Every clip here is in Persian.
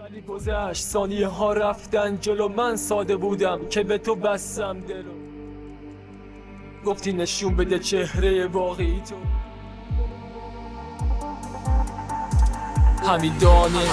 ولی گذشت ثانیه ها رفتن جلو، من ساده بودم که به تو بستم دلو. گفتی نشون بده چهره واقعی تو، همین دانه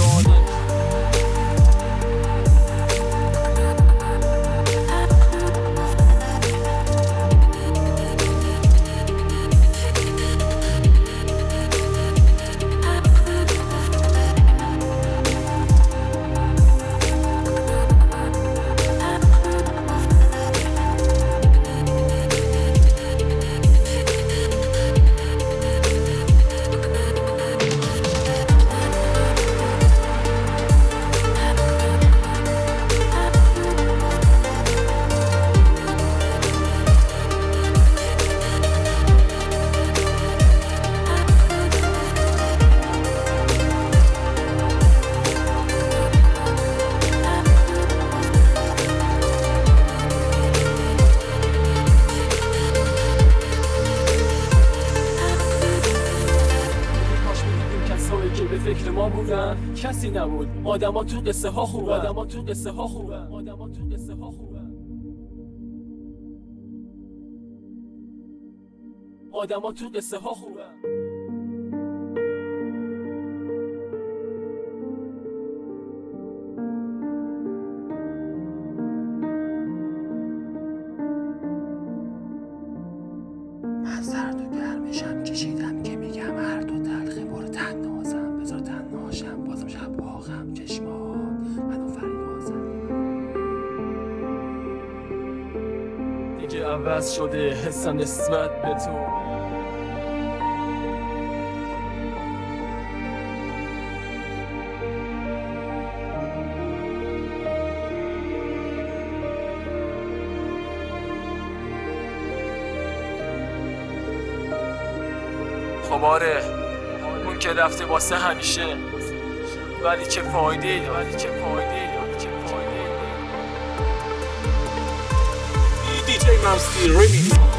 به فکر ما بودن، کسی نبود. آدما تو قصه ها خوبه، آدما تو قصه ها خوبه، آدما تو قصه ها خوبه، آدما تو قصه ها خوبه. من سرد و گرمشم کشیدم که میگم هر دو تلخه، برو تنهازم بذار تنهاشم، بازم شب باغم چشمات منو فریازم. دیگه عوض شده حسم نسبت به تو، خب آره اون که رفته واسه همیشه، ولی چه فایده داره، ولی چه فایده داره، چه فایده داره. DJ Mamski Remix.